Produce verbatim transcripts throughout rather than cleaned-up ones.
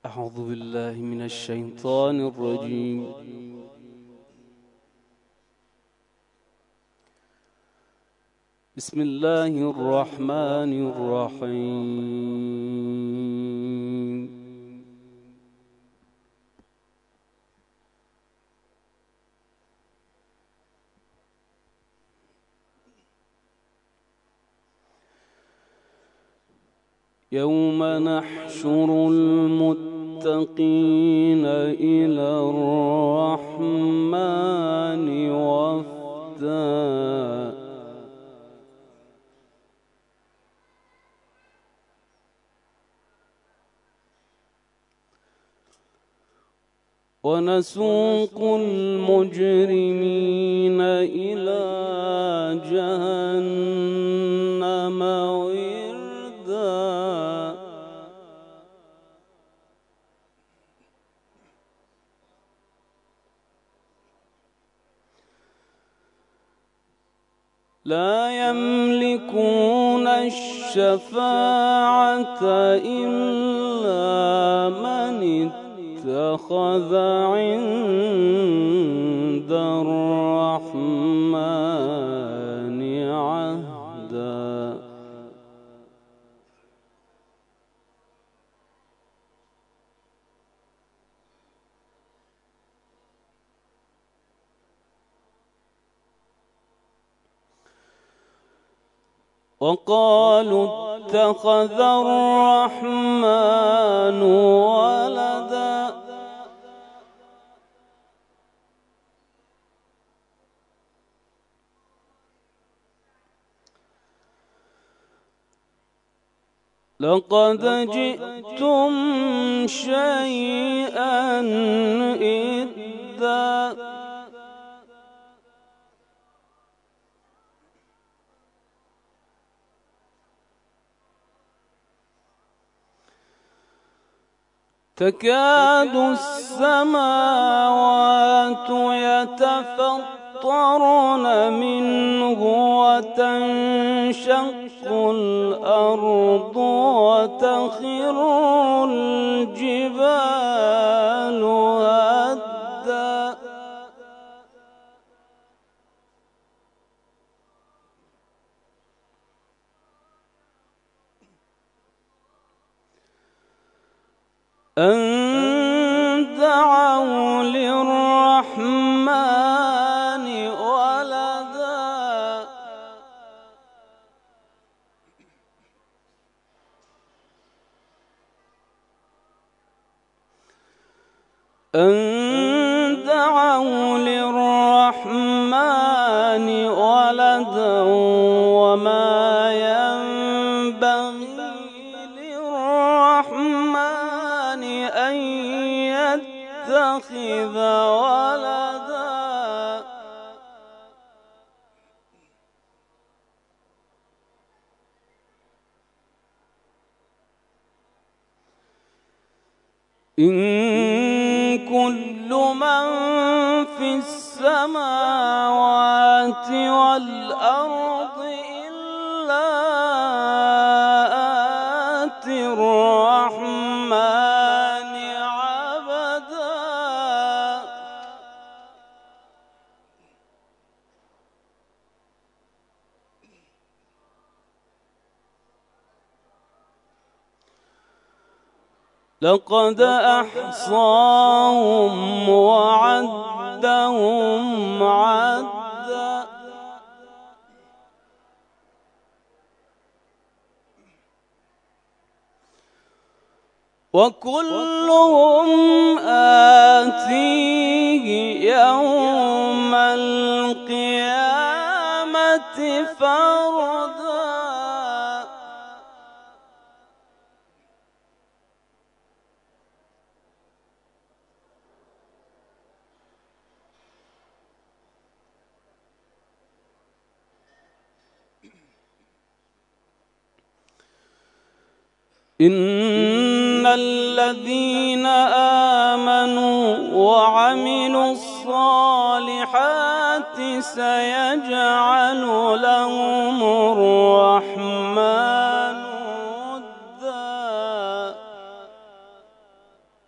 أعوذ بالله من الشيطان الرجيم. بسم الله الرحمن الرحيم. يوم نحشر المتقين إلى الرحمن وفدا ونسوق المجرمين إلى جهنم وردا لا يملكون الشفاعة إلا من اتخذ عند الرحمن عهدا. وقالوا اتخذ الرحمن ولدا لقد جئتم شيئا إدا. تكاد السماوات يتفطرن منه وتنشق الأرض وتخر الجبال هدا. أن دعوا للرحمن ولدا. أن دعوا للرحمن ولدا وما ينبغي للرحمن أن يتخذ ولدا. إن كل من في السماوات والأرض إلا آتي الرحمن عبدا. لقد أحصاهم وعدهم عدا. وكلهم آتيه يوم القيامة فردا. إن الذين آمنوا وعملوا الصالحات سيجعل لهم الرحمن ودا.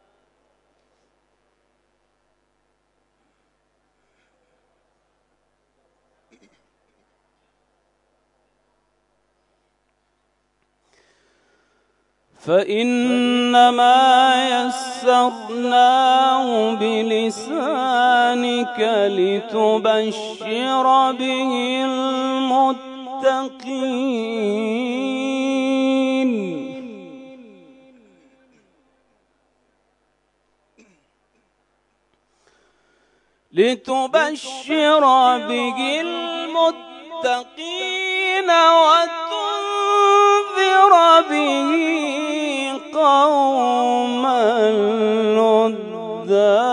فإنما يسرناه بلسانك لتبشر به المتقين لتبشر به المتقين وتنذر به قوما لدا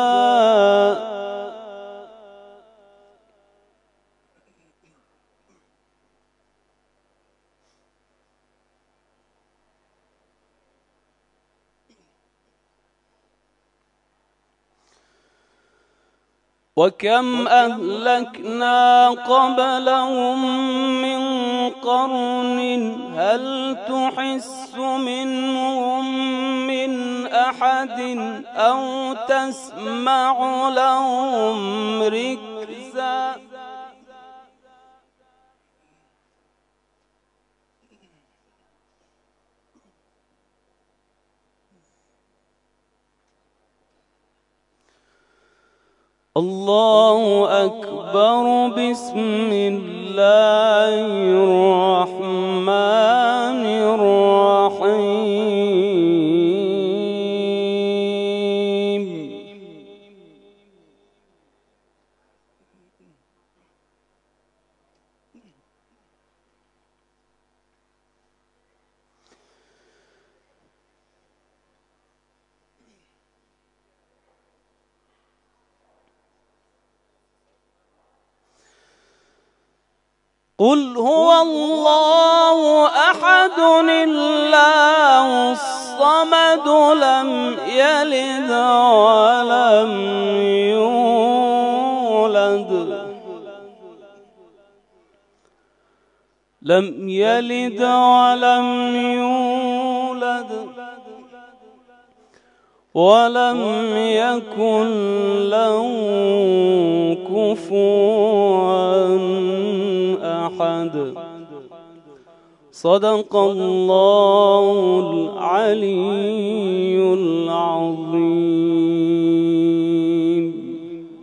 وكم أهلكنا قبلهم من قرن هل تحس منهم من أحد أو تسمع لهم ركزا الله أكبر. بسم الله الرحمن الرحيم. قل هو الله أحد الله الصمد لم يلد ولم يولد لم يلد ولم يولد ولم يكن له كفوا أحد. صدق الله العلي العظيم.